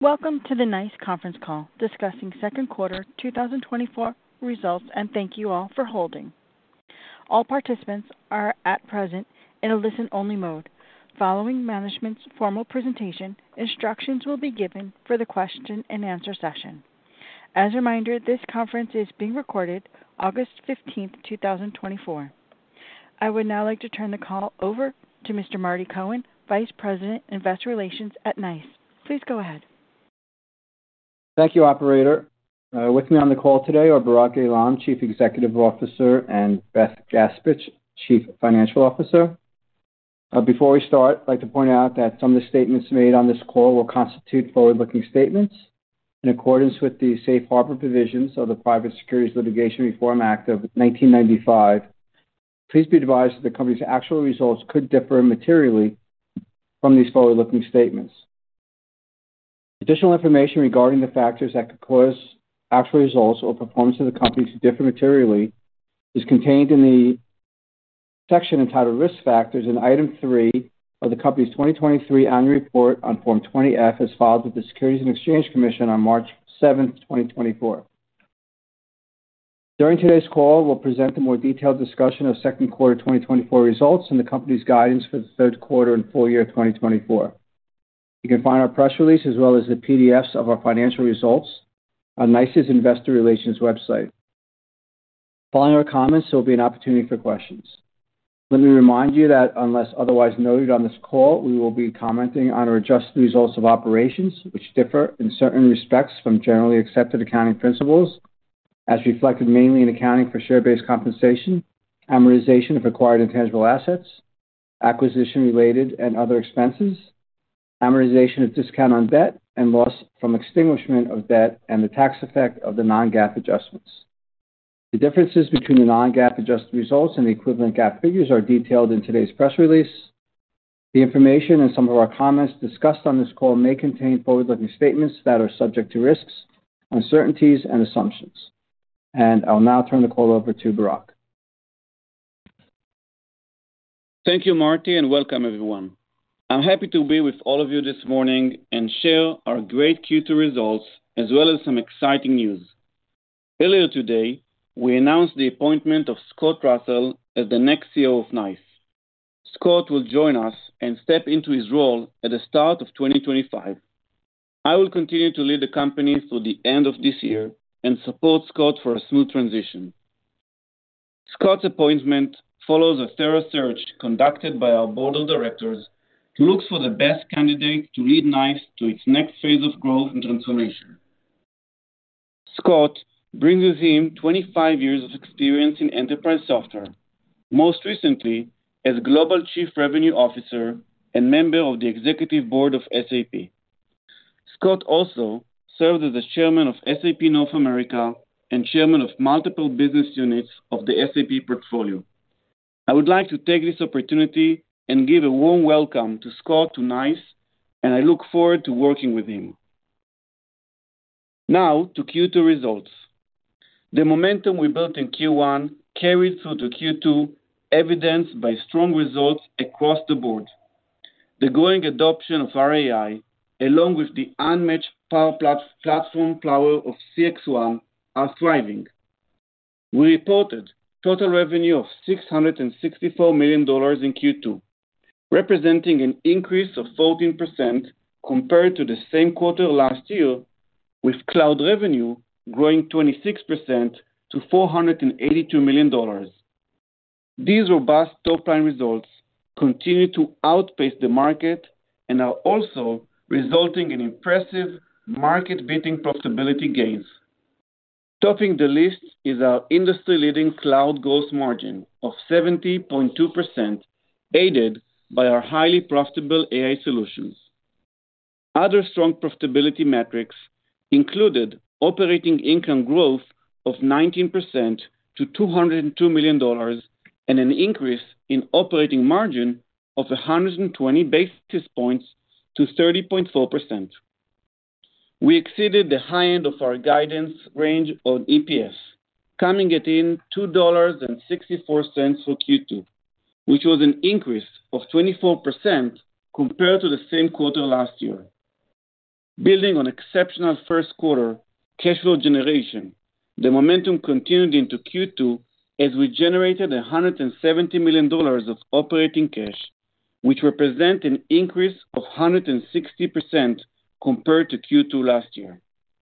Welcome to the NICE conference call discussing second quarter 2024 results, and thank you all for holding. All participants are at present in a listen-only mode. Following management's formal presentation, instructions will be given for the question and answer session. As a reminder, this conference is being recorded August 15th, 2024. I would now like to turn the call over to Mr. Marty Cohen, Vice President, Investor Relations at NICE. Please go ahead. Thank you, operator. With me on the call today are Barak Eilam, Chief Executive Officer, and Beth Gaspich, Chief Financial Officer. Before we start, I'd like to point out that some of the statements made on this call will constitute forward-looking statements in accordance with the Safe Harbor provisions of the Private Securities Litigation Reform Act of 1995. Please be advised that the company's actual results could differ materially from these forward-looking statements. Additional information regarding the factors that could cause actual results or performance of the company to differ materially is contained in the section entitled Risk Factors in Item 3 of the company's 2023 Annual Report on Form 20-F as filed with the Securities and Exchange Commission on March 7, 2024. During today's call, we'll present a more detailed discussion of second quarter 2024 results and the company's guidance for the third quarter and full year 2024. You can find our press release as well as the PDFs of our financial results on NICE's Investor Relations website. Following our comments, there will be an opportunity for questions. Let me remind you that unless otherwise noted on this call, we will be commenting on our adjusted results of operations, which differ in certain respects from generally accepted accounting principles, as reflected mainly in accounting for share-based compensation, amortization of acquired intangible assets, acquisition-related and other expenses, amortization of discount on debt, and loss from extinguishment of debt, and the tax effect of the non-GAAP adjustments. The differences between the non-GAAP adjusted results and the equivalent GAAP figures are detailed in today's press release. The information and some of our comments discussed on this call may contain forward-looking statements that are subject to risks, uncertainties, and assumptions. And I'll now turn the call over to Barak. Thank you, Marty, and welcome everyone. I'm happy to be with all of you this morning and share our great Q2 results as well as some exciting news. Earlier today, we announced the appointment of Scott Russell as the next CEO of NICE. Scott will join us and step into his role at the start of 2025. I will continue to lead the company through the end of this year and support Scott for a smooth transition. Scott's appointment follows a thorough search conducted by our board of directors who looks for the best candidate to lead NICE to its next phase of growth and transformation. Scott brings with him 25 years of experience in enterprise software, most recently as Global Chief Revenue Officer and member of the Executive Board of SAP. Scott also served as the Chairman of SAP North America and Chairman of multiple business units of the SAP portfolio. I would like to take this opportunity and give a warm welcome to Scott to NICE, and I look forward to working with him. Now to Q2 results. The momentum we built in Q1 carried through to Q2, evidenced by strong results across the board. The growing adoption of our AI, along with the unmatched platform power of CXone, are thriving. We reported total revenue of $664 million in Q2, representing an increase of 14% compared to the same quarter last year, with cloud revenue growing 26% to $482 million. These robust top-line results continue to outpace the market and are also resulting in impressive market-beating profitability gains. Topping the list is our industry-leading cloud gross margin of 70.2%, aided by our highly profitable AI solutions. Other strong profitability metrics included operating income growth of 19% to $202 million and an increase in operating margin of 120 basis points to 30.4%. We exceeded the high end of our guidance range on EPS, coming in $2.64 for Q2, which was an increase of 24% compared to the same quarter last year. Building on exceptional first quarter cash flow generation, the momentum continued into Q2 as we generated $170 million of operating cash, which represent an increase of 160% compared to Q2 last year.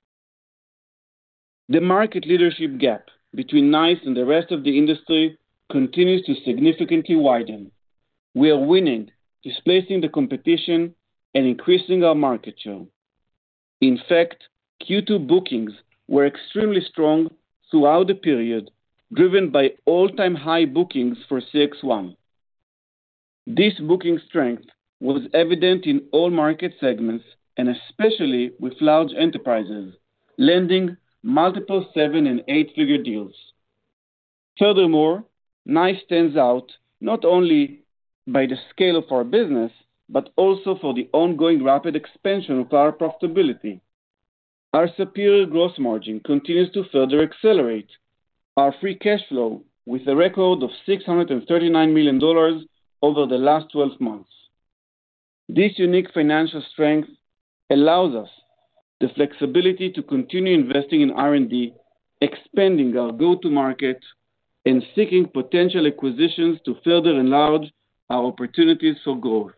The market leadership gap between NICE and the rest of the industry continues to significantly widen. We are winning, displacing the competition, and increasing our market share. In fact, Q2 bookings were extremely strong throughout the period, driven by all-time high bookings for CXone. This booking strength was evident in all market segments and especially with large enterprises, landing multiple 7- and 8-figure deals. Furthermore, NICE stands out not only by the scale of our business, but also for the ongoing rapid expansion of our profitability. Our superior gross margin continues to further accelerate. Our free cash flow with a record of $639 million over the last 12 months. This unique financial strength allows us the flexibility to continue investing in R&D, expanding our go-to-market, and seeking potential acquisitions to further enlarge our opportunities for growth.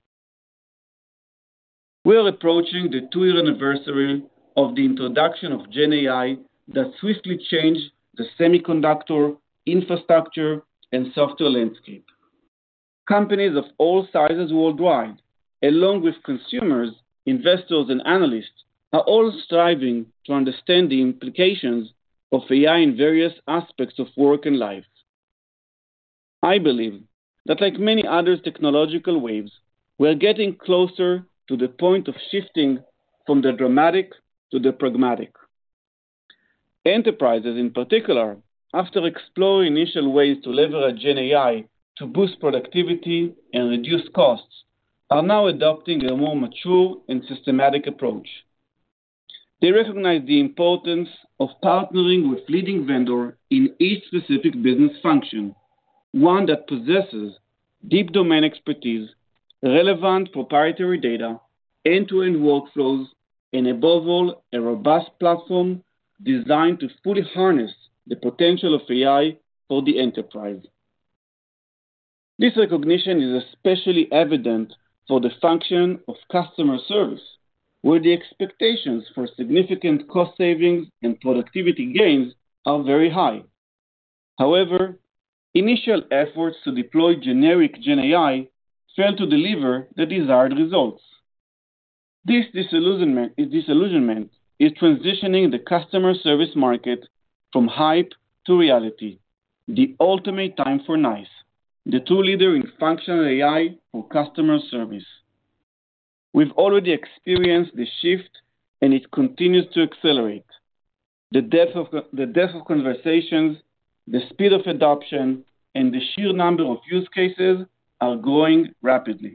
We are approaching the 2-year anniversary of the introduction of GenAI that swiftly changed the semiconductor, infrastructure, and software landscape. Companies of all sizes worldwide, along with consumers, investors, and analysts, are all striving to understand the implications of AI in various aspects of work and life. I believe that like many other technological waves, we are getting closer to the point of shifting from the dramatic to the pragmatic. Enterprises in particular, after exploring initial ways to leverage GenAI to boost productivity and reduce costs, are now adopting a more mature and systematic approach. They recognize the importance of partnering with leading vendor in each specific business function, one that possesses deep domain expertise, relevant proprietary data, end-to-end workflows, and above all, a robust platform designed to fully harness the potential of AI for the enterprise. This recognition is especially evident for the function of customer service, where the expectations for significant cost savings and productivity gains are very high. However, initial efforts to deploy generic GenAI failed to deliver the desired results. This disillusionment is transitioning the customer service market from hype to reality, the ultimate time for NICE, the true leader in functional AI for customer service. We've already experienced the shift, and it continues to accelerate. The depth of conversations, the speed of adoption, and the sheer number of use cases are growing rapidly.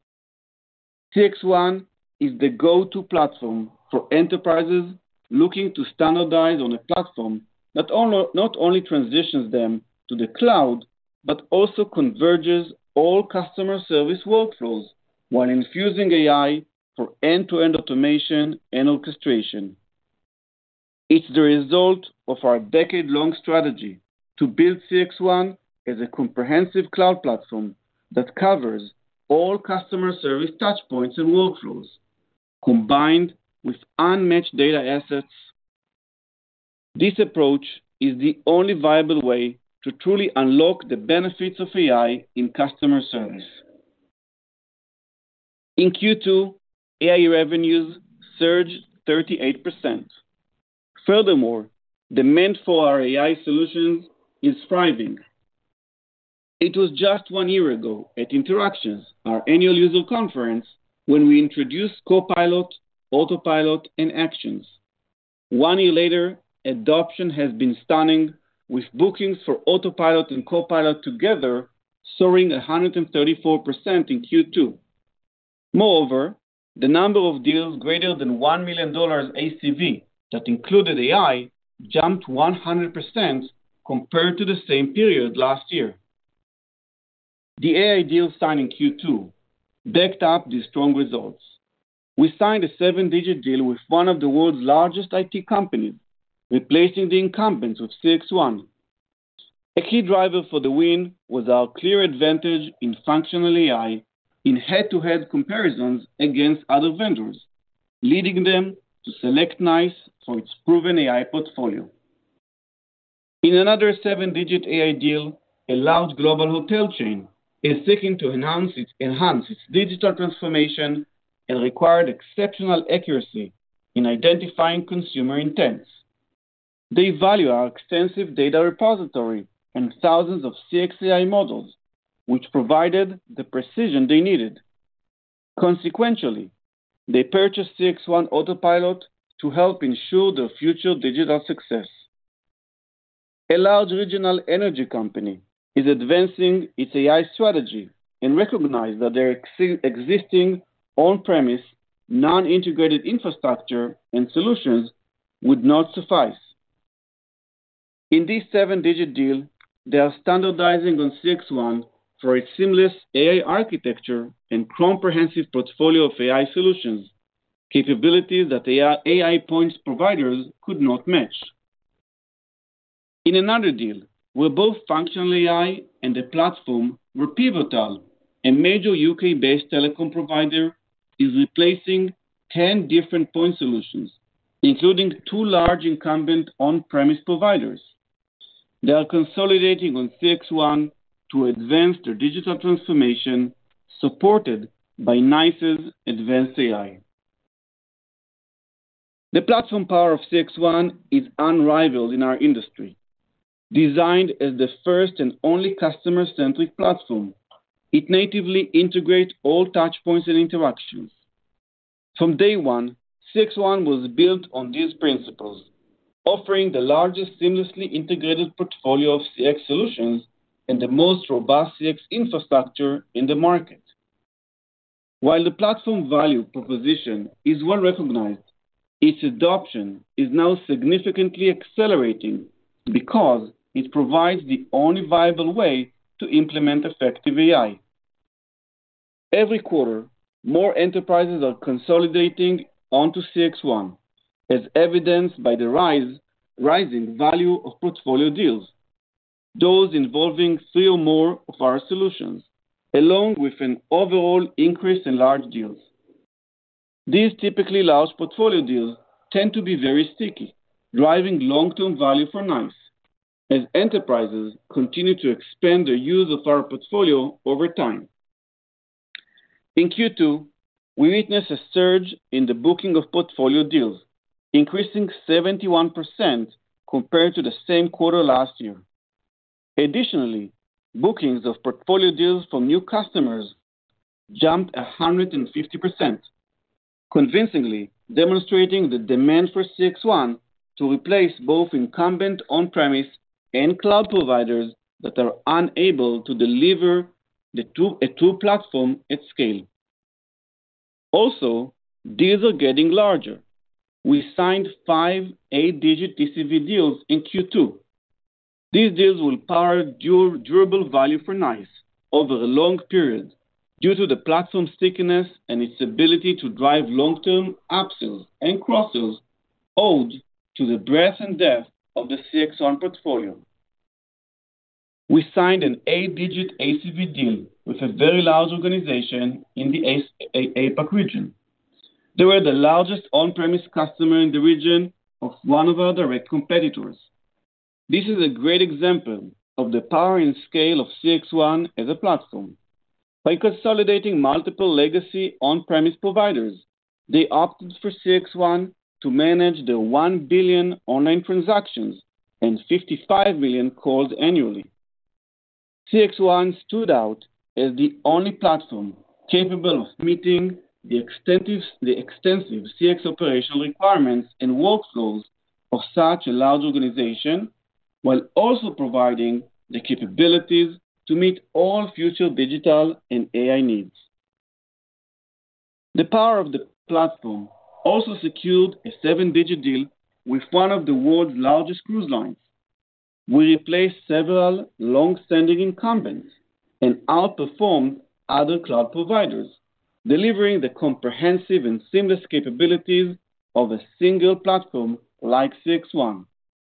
CXone is the go-to platform for enterprises looking to standardize on a platform that not only transitions them to the cloud, but also converges all customer service workflows while infusing AI for end-to-end automation and orchestration. It's the result of our decade-long strategy to build CXone as a comprehensive cloud platform that covers all customer service touchpoints and workflows, combined with unmatched data assets. This approach is the only viable way to truly unlock the benefits of AI in customer service. In Q2, AI revenues surged 38%. Furthermore, demand for our AI solutions is thriving. It was just 1 year ago at Interactions, our annual user conference, when we introduced Copilot, Autopilot, and Actions. 1 year later, adoption has been stunning, with bookings for Autopilot and Copilot together soaring 134% in Q2. Moreover, the number of deals greater than $1 million ACV that included AI jumped 100% compared to the same period last year. The AI deals signed in Q2 backed up these strong results. we signed a 7-digit deal with one of the world's largest IT companies, replacing the incumbents with CXone. A key driver for the win was our clear advantage in functional AI in head-to-head comparisons against other vendors, leading them to select NICE for its proven AI portfolio. In another 7-digit AI deal, a large global hotel chain is seeking to enhance its digital transformation and required exceptional accuracy in identifying consumer intents. They value our extensive data repository and thousands of CXAI models, which provided the precision they needed. Consequently, they purchased CXone Autopilot to help ensure their future digital success. A large regional energy company is advancing its AI strategy and recognized that their existing on-premise, non-integrated infrastructure and solutions would not suffice. In this 7-digit deal, they are standardizing on CXone for its seamless AI architecture and comprehensive portfolio of AI solutions, capabilities that AI point providers could not match. In another deal, where both functional AI and the platform were pivotal, a major UK-based telecom provider is replacing 10 different point solutions, including 2 large incumbent on-premise providers. They are consolidating on CXone to advance their digital transformation, supported by NICE's advanced AI. The platform power of CXone is unrivaled in our industry. Designed as the first and only customer-centric platform, it natively integrates all touchpoints and interactions. From day one, CXone was built on these principles, offering the largest seamlessly integrated portfolio of CX solutions and the most robust CX infrastructure in the market. While the platform value proposition is well recognized, its adoption is now significantly accelerating because it provides the only viable way to implement effective AI. Every quarter, more enterprises are consolidating onto CXone, as evidenced by the rising value of portfolio deals, those involving 3 or more of our solutions, along with an overall increase in large deals. These typically large portfolio deals tend to be very sticky, driving long-term value for NICE, as enterprises continue to expand their use of our portfolio over time. In Q2, we witnessed a surge in the booking of portfolio deals, increasing 71% compared to the same quarter last year. Additionally, bookings of portfolio deals from new customers jumped 150%, convincingly demonstrating the demand for CXone to replace both incumbent on-premise and cloud providers that are unable to deliver a true platform at scale. Also, deals are getting larger. We signed 5 8-digit TCV deals in Q2. These deals will power durable value for NICE over a long period due to the platform stickiness and its ability to drive long-term upsells and cross-sells owed to the breadth and depth of the CXone portfolio. We signed an 8-digit ACV deal with a very large organization in the APAC region. They were the largest on-premise customer in the region of one of our direct competitors. This is a great example of the power and scale of CXone as a platform. By consolidating multiple legacy on-premise providers, they opted for CXone to manage their 1 billion online transactions and 55 million calls annually. CXone stood out as the only platform capable of meeting the extensive CX operational requirements and workflows of such a large organization, while also providing the capabilities to meet all future digital and AI needs. The power of the platform also secured a 7-digit deal with one of the world's largest cruise lines. We replaced several long-standing incumbents and outperformed other cloud providers, delivering the comprehensive and seamless capabilities of a single platform like CXone.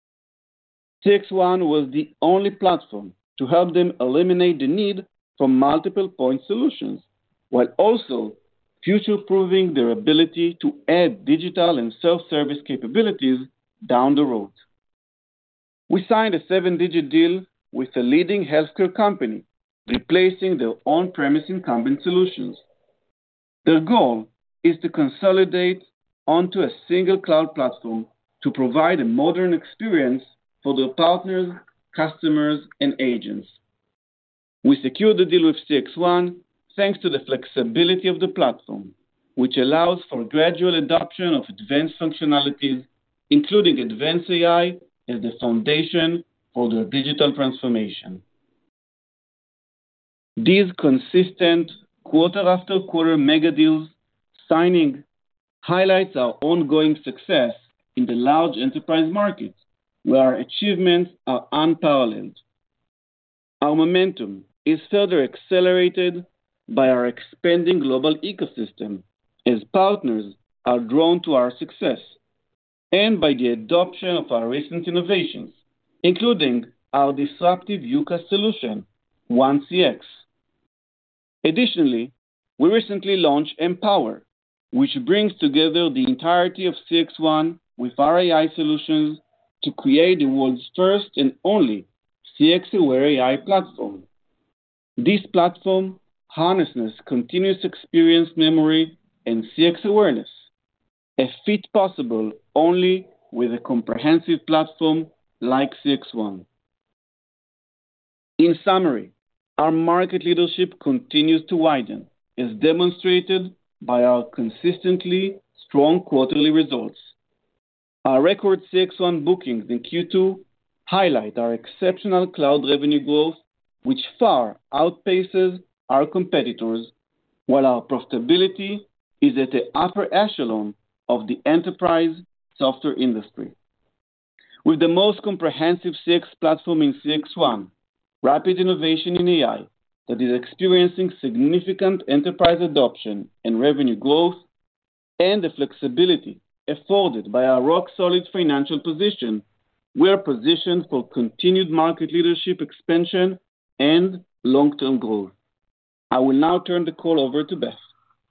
CXone was the only platform to help them eliminate the need for multiple point solutions, while also future-proofing their ability to add digital and self-service capabilities down the road. We signed a 7-digit deal with a leading healthcare company, replacing their on-premise incumbent solutions. Their goal is to consolidate onto a single cloud platform to provide a modern experience for their partners, customers, and agents. We secured the deal with CXone thanks to the flexibility of the platform, which allows for gradual adoption of advanced functionalities, including advanced AI as the foundation for their digital transformation. These consistent quarter-after-quarter mega deals signing highlights our ongoing success in the large enterprise market, where our achievements are unparalleled. Our momentum is further accelerated by our expanding global ecosystem as partners are drawn to our success, and by the adoption of our recent innovations, including our disruptive UCaaS solution, OneCX. Additionally, we recently launched Empower, which brings together the entirety of CXone with our AI solutions to create the world's first and only CX-aware AI platform. This platform harnesses continuous experience memory and CX awareness, a feat possible only with a comprehensive platform like CXone. In summary, our market leadership continues to widen, as demonstrated by our consistently strong quarterly results. Our record CXone bookings in Q2 highlight our exceptional cloud revenue growth, which far outpaces our competitors, while our profitability is at the upper echelon of the enterprise software industry. With the most comprehensive CX platform in CXone, rapid innovation in AI that is experiencing significant enterprise adoption and revenue growth, and the flexibility afforded by our rock-solid financial position, we are positioned for continued market leadership expansion and long-term growth. I will now turn the call over to Beth.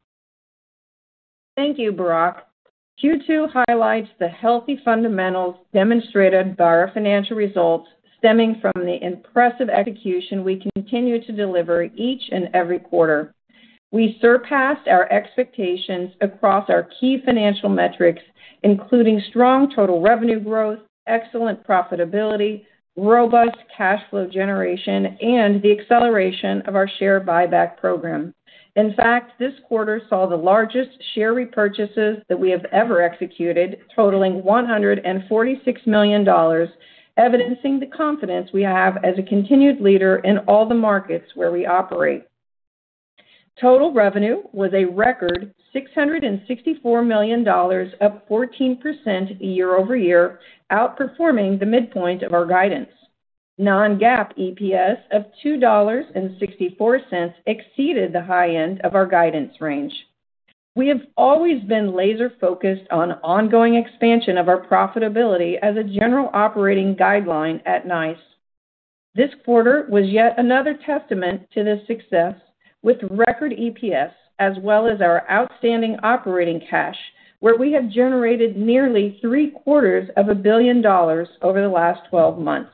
Thank you, Barak. Q2 highlights the healthy fundamentals demonstrated by our financial results stemming from the impressive execution we continue to deliver each and every quarter. We surpassed our expectations across our key financial metrics, including strong total revenue growth, excellent profitability, robust cash flow generation, and the acceleration of our share buyback program. In fact, this quarter saw the largest share repurchases that we have ever executed, totaling $146 million, evidencing the confidence we have as a continued leader in all the markets where we operate. Total revenue was a record $664 million, up 14% year-over-year, outperforming the midpoint of our guidance. Non-GAAP EPS of $2.64 exceeded the high end of our guidance range. We have always been laser-focused on ongoing expansion of our profitability as a general operating guideline at NICE. This quarter was yet another testament to this success, with record EPS as well as our outstanding operating cash, where we have generated nearly $750 million over the last 12 months.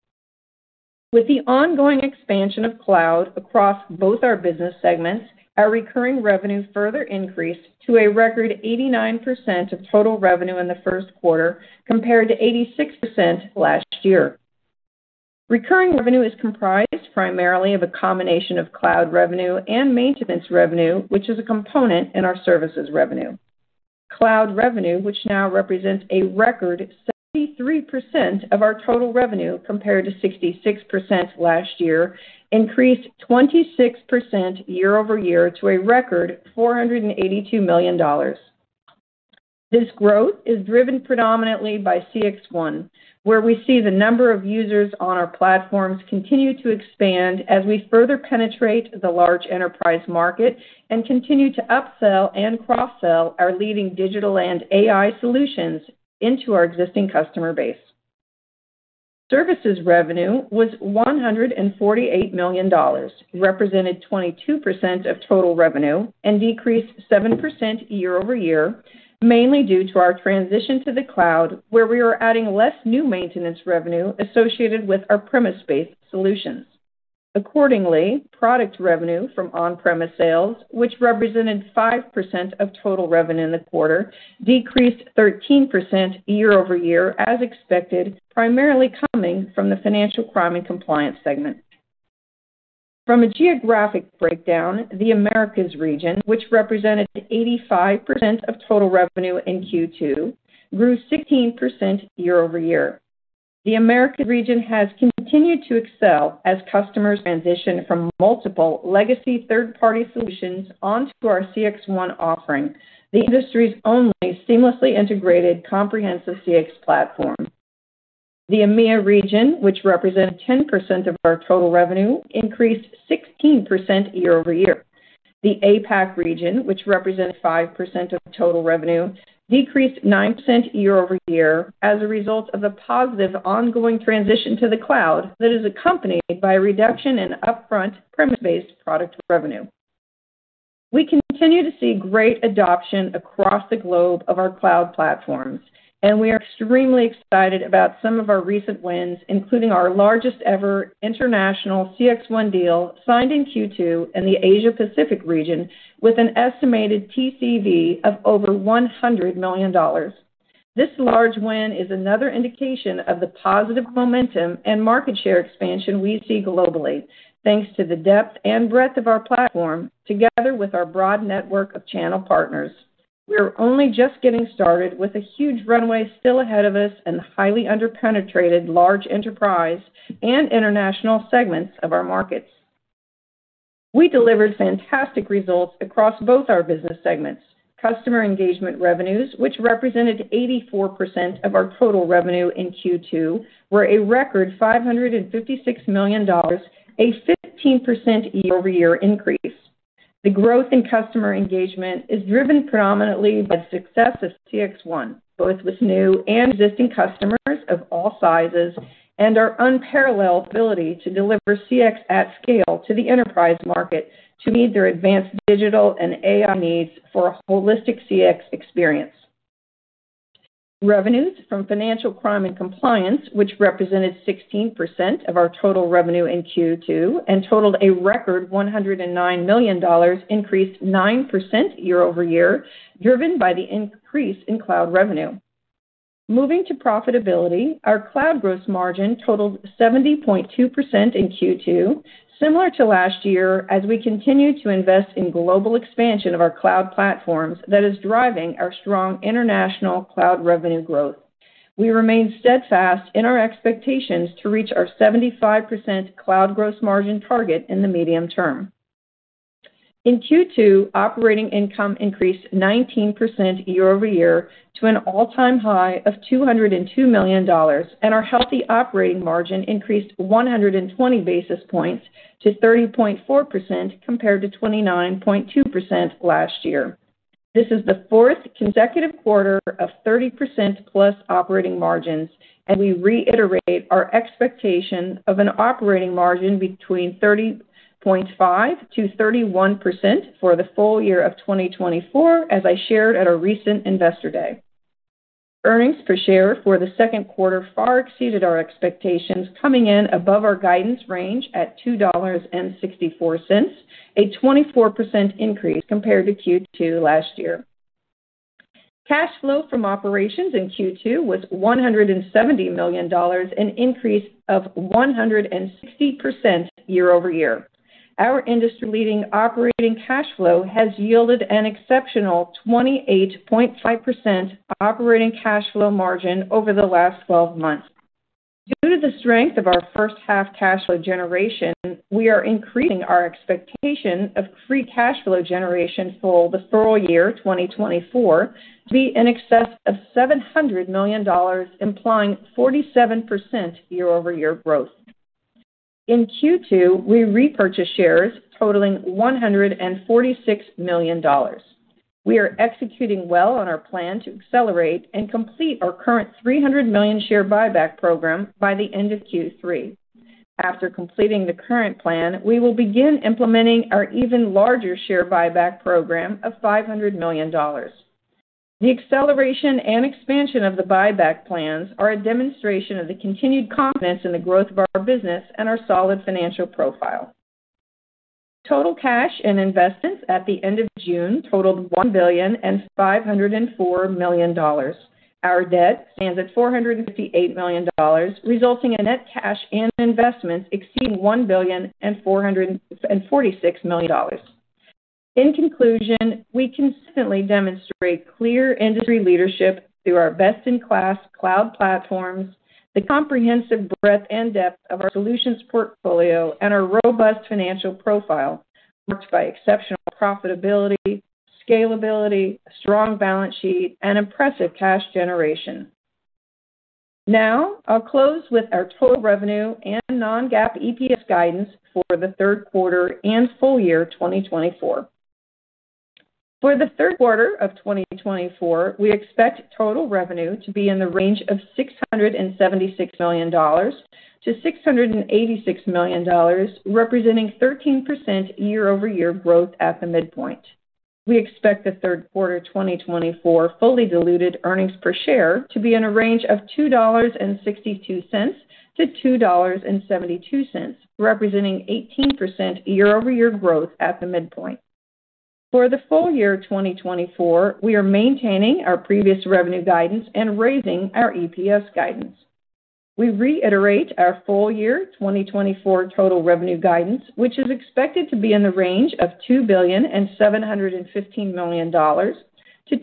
With the ongoing expansion of cloud across both our business segments, our recurring revenue further increased to a record 89% of total revenue in the first quarter, compared to 86% last year. Recurring revenue is comprised primarily of a combination of cloud revenue and maintenance revenue, which is a component in our services revenue. Cloud revenue, which now represents a record 73% of our total revenue compared to 66% last year, increased 26% year-over-year to a record $482 million. This growth is driven predominantly by CXone, where we see the number of users on our platforms continue to expand as we further penetrate the large enterprise market and continue to upsell and cross-sell our leading digital and AI solutions into our existing customer base. Services revenue was $148 million, represented 22% of total revenue, and decreased 7% year-over-year, mainly due to our transition to the cloud, where we are adding less new maintenance revenue associated with our premise-based solutions. Accordingly, product revenue from on-premise sales, which represented 5% of total revenue in the quarter, decreased 13% year-over-year as expected, primarily coming from the financial crime and compliance segment. From a geographic breakdown, the Americas region, which represented 85% of total revenue in Q2, grew 16% year-over-year. The Americas region has continued to excel as customers transition from multiple legacy third-party solutions onto our CXone offering, the industry's only seamlessly integrated comprehensive CX platform. The EMEA region, which represented 10% of our total revenue, increased 16% year-over-year. The APAC region, which represented 5% of total revenue, decreased 9% year-over-year as a result of the positive ongoing transition to the cloud that is accompanied by a reduction in upfront premise-based product revenue. We continue to see great adoption across the globe of our cloud platforms, and we are extremely excited about some of our recent wins, including our largest ever international CXone deal signed in Q2 in the Asia-Pacific region with an estimated TCV of over $100 million. This large win is another indication of the positive momentum and market share expansion we see globally, thanks to the depth and breadth of our platform, together with our broad network of channel partners. We are only just getting started with a huge runway still ahead of us in the highly underpenetrated large enterprise and international segments of our markets. We delivered fantastic results across both our business segments. Customer engagement revenues, which represented 84% of our total revenue in Q2, were a record $556 million, a 15% year-over-year increase. The growth in customer engagement is driven predominantly by the success of CXone, both with new and existing customers of all sizes, and our unparalleled ability to deliver CX at scale to the enterprise market to meet their advanced digital and AI needs for a holistic CX experience. Revenues from financial crime and compliance, which represented 16% of our total revenue in Q2 and totaled a record $109 million, increased 9% year-over-year, driven by the increase in cloud revenue. Moving to profitability, our cloud gross margin totaled 70.2% in Q2, similar to last year as we continue to invest in global expansion of our cloud platforms that is driving our strong international cloud revenue growth. We remain steadfast in our expectations to reach our 75% cloud gross margin target in the medium term. In Q2, operating income increased 19% year-over-year to an all-time high of $202 million, and our healthy operating margin increased 120 basis points to 30.4% compared to 29.2% last year. This is the fourth consecutive quarter of 30% plus operating margins, and we reiterate our expectation of an operating margin between 30.5% to 31% for the full year of 2024, as I shared at our recent Investor Day. Earnings per share for the second quarter far exceeded our expectations, coming in above our guidance range at $2.64, a 24% increase compared to Q2 last year. Cash flow from operations in Q2 was $170 million, an increase of 160% year-over-year. Our industry-leading operating cash flow has yielded an exceptional 28.5% operating cash flow margin over the last 12 months. Due to the strength of our first half cash flow generation, we are increasing our expectation of free cash flow generation for the full year 2024 to be in excess of $700 million, implying 47% year-over-year growth. In Q2, we repurchased shares totaling $146 million. We are executing well on our plan to accelerate and complete our current $300 million share buyback program by the end of Q3. After completing the current plan, we will begin implementing our even larger share buyback program of $500 million. The acceleration and expansion of the buyback plans are a demonstration of the continued confidence in the growth of our business and our solid financial profile. Total cash and investments at the end of June totaled $1,504 million. Our debt stands at $458 million, resulting in net cash and investments exceeding $1,446 million. In conclusion, we consistently demonstrate clear industry leadership through our best-in-class cloud platforms, the comprehensive breadth and depth of our solutions portfolio, and our robust financial profile, marked by exceptional profitability, scalability, a strong balance sheet, and impressive cash generation. Now, I'll close with our total revenue and non-GAAP EPS guidance for the third quarter and full year 2024. For the third quarter of 2024, we expect total revenue to be in the range of $676 million to $686 million, representing 13% year-over-year growth at the midpoint. We expect the third quarter 2024 fully diluted earnings per share to be in a range of $2.62 to $2.72, representing 18% year-over-year growth at the midpoint. For the full year 2024, we are maintaining our previous revenue guidance and raising our EPS guidance. We reiterate our full year 2024 total revenue guidance, which is expected to be in the range of $2,715 million to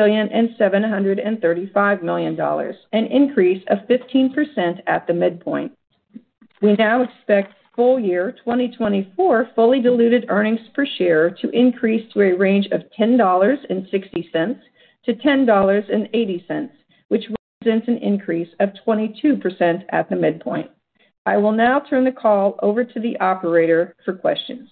$2,735 million, an increase of 15% at the midpoint. We now expect full year 2024 fully diluted earnings per share to increase to a range of $10.60 to $10.80, which represents an increase of 22% at the midpoint. I will now turn the call over to the operator for questions.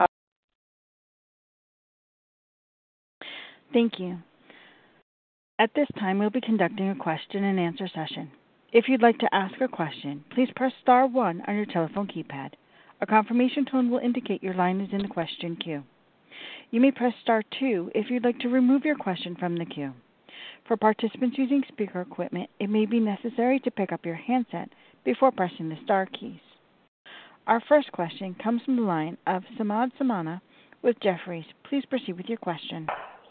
Thank you. At this time, we'll be conducting a question-and-answer session. If you'd like to ask a question, please press star 1 on your telephone keypad. A confirmation tone will indicate your line is in the question queue. You may press star 2 if you'd like to remove your question from the queue. For participants using speaker equipment, it may be necessary to pick up your handset before pressing the star keys. Our first question comes from the line of Samad Samana with Jefferies. Please proceed with your question.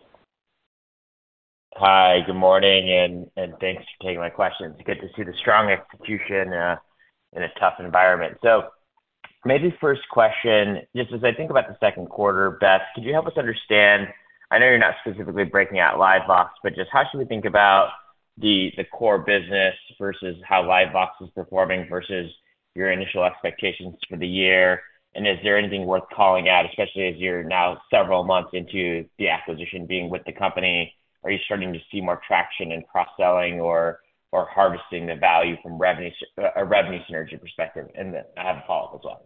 Hi, good morning, and thanks for taking my questions. Good to see the strong execution in a tough environment. So maybe first question, just as I think about the second quarter, Beth, could you help us understand, I know you're not specifically breaking out LiveVox, but just how should we think about the core business versus how LiveVox is performing versus your initial expectations for the year? And is there anything worth calling out, especially as you're now several months into the acquisition being with the company? Are you starting to see more traction in cross-selling or harvesting the value from a revenue synergy perspective? And then I have a follow-up as well.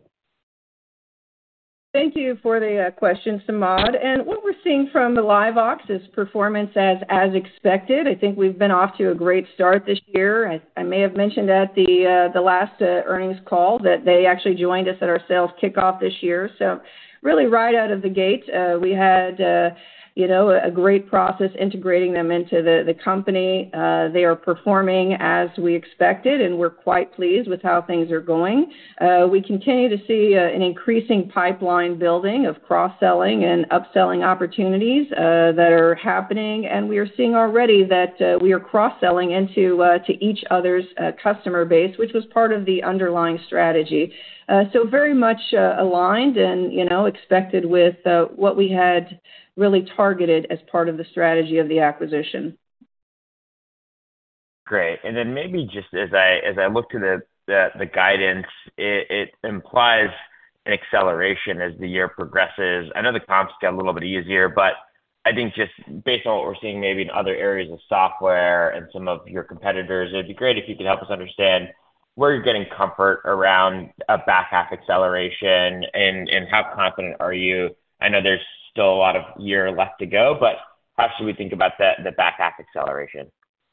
Thank you for the question, Samad. And what we're seeing from the LiveVox is performance as expected. I think we've been off to a great start this year. I may have mentioned at the last earnings call that they actually joined us at our sales kickoff this year. So really right out of the gate, we had a great process integrating them into the company. They are performing as we expected, and we're quite pleased with how things are going. We continue to see an increasing pipeline building of cross-selling and upselling opportunities that are happening, and we are seeing already that we are cross-selling into each other's customer base, which was part of the underlying strategy. So very much aligned and, expected with what we had really targeted as part of the strategy of the acquisition. Great. And then maybe just as I look to the guidance, it implies an acceleration as the year progresses. I know the comps get a little bit easier, but I think just based on what we're seeing maybe in other areas of software and some of your competitors, it'd be great if you could help us understand where you're getting comfort around a back half acceleration and how confident are you? I know there's still a lot of year left to go, but how should we think about the back half acceleration?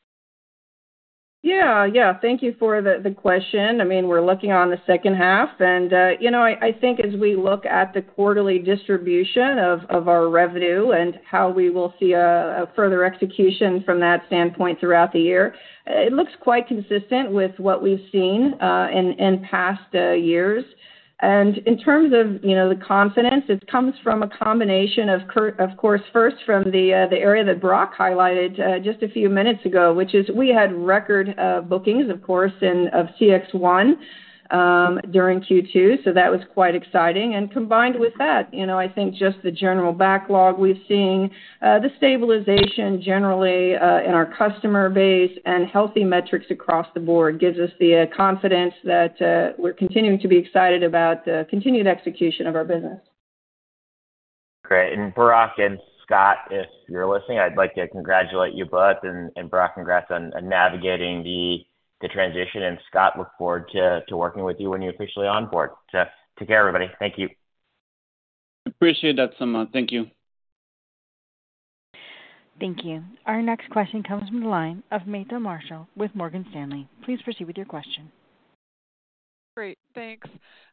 Yeah. Thank you for the question. I mean, we're looking on the second half, and I think as we look at the quarterly distribution of our revenue and how we will see a further execution from that standpoint throughout the year, it looks quite consistent with what we've seen in past years. And in terms of the confidence, it comes from a combination of course, first from the area that Barak highlighted just a few minutes ago, which is we had record bookings, of course, of CXone during Q2, so that was quite exciting. And combined with that, I think just the general backlog we've seen, the stabilization generally in our customer base and healthy metrics across the board gives us the confidence that we're continuing to be excited about the continued execution of our business. Great. And Barak and Scott, if you're listening, I'd like to congratulate you both, and Barak, congrats on navigating the transition, and Scott, look forward to working with you when you officially on board. So take care, everybody. Thank you. Appreciate that, Samad. Thank you. Thank you. Our next question comes from the line of Meta Marshall with Morgan Stanley. Please proceed with your question. Great, thanks.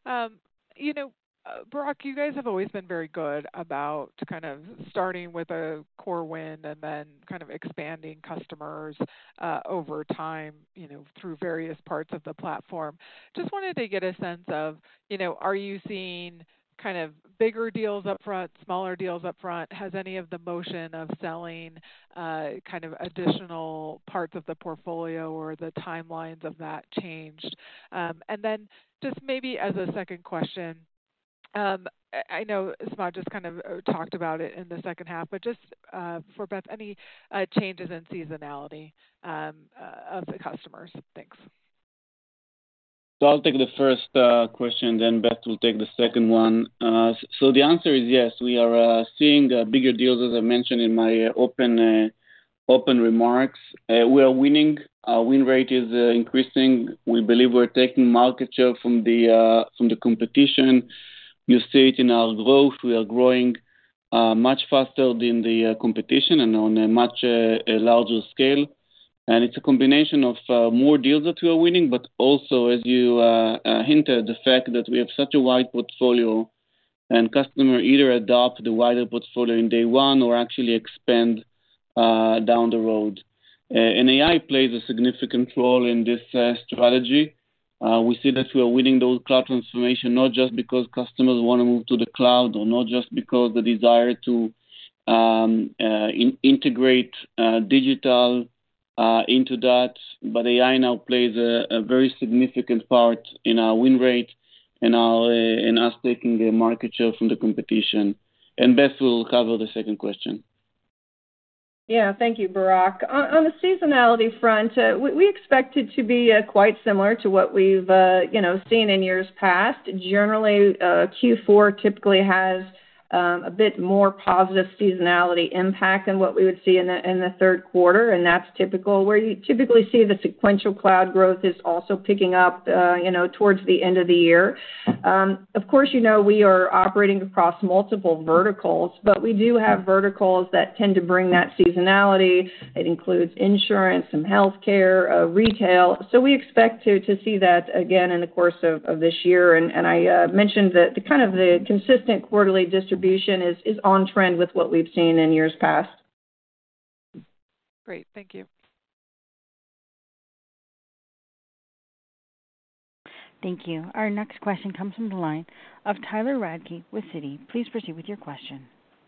Barak, you guys have always been very good about kind of starting with a core win and then kind of expanding customers over time, through various parts of the platform. Just wanted to get a sense of, are you seeing kind of bigger deals up front, smaller deals up front? Has any of the motion of selling kind of additional parts of the portfolio or the timelines of that changed? And then just maybe as a second question, I know Samad just kind of talked about it in the second half, but just for Beth, any changes in seasonality of the customers? Thanks. So I'll take the first question, then Beth will take the second one. So the answer is yes. We are seeing bigger deals, as I mentioned in my open remarks. We are winning. Our win rate is increasing. We believe we're taking market share from the competition. You see it in our growth. We are growing much faster than the competition and on a much larger scale. And it's a combination of more deals that we are winning, but also, as you hinted, the fact that we have such a wide portfolio and customer either adopt the wider portfolio in day one or actually expand down the road. And AI plays a significant role in this strategy. We see that we are winning those cloud transformation, not just because customers want to move to the cloud or not just because the desire to integrate digital into that, but AI now plays a very significant part in our win rate and us taking the market share from the competition. And Beth will cover the second question. Yeah, thank you, Barak. On the seasonality front, we expect it to be quite similar to what we've seen in years past. Generally, Q4 typically has a bit more positive seasonality impact than what we would see in the third quarter, and that's typical. Where you typically see the sequential cloud growth is also picking up, towards the end of the year. Of course, we are operating across multiple verticals, but we do have verticals that tend to bring that seasonality. It includes insurance, some healthcare, retail. So we expect to see that again in the course of this year. And I mentioned that the consistent quarterly distribution is on trend with what we've seen in years past. Great, thank you. Thank you. Our next question comes from the line of Tyler Radke with Citi. Please proceed with your question.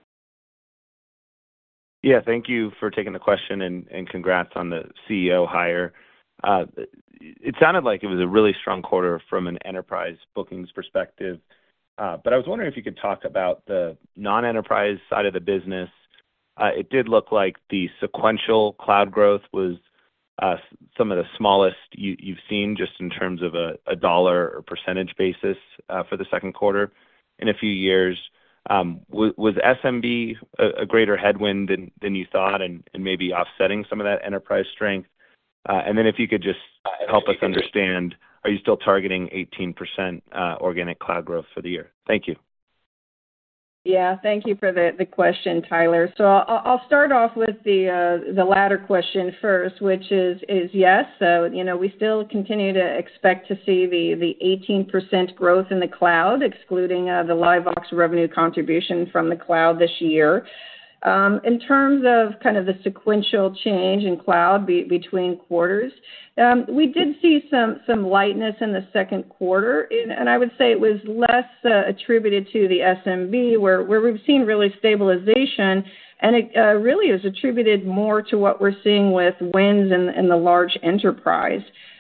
Yeah, thank you for taking the question and congrats on the CEO hire. It sounded like it was a really strong quarter from an enterprise bookings perspective. But I was wondering if you could talk about the non-enterprise side of the business. It did look like the sequential cloud growth was some of the smallest you've seen just in terms of a dollar or percentage basis for the second quarter in a few years. Was SMB a greater headwind than you thought and maybe offsetting some of that enterprise strength? And then if you could just help us understand, are you still targeting 18% organic cloud growth for the year? Thank you. Yeah, thank you for the question, Tyler. So I'll start off with the latter question first, which is yes. So, we still continue to expect to see the 18% growth in the cloud, excluding the LiveVox revenue contribution from the cloud this year. In terms of kind of the sequential change in cloud between quarters, we did see some lightness in the second quarter, and I would say it was less attributed to the SMB, where we've seen really stabilization, and it really is attributed more to what we're seeing with wins in the large enterprise.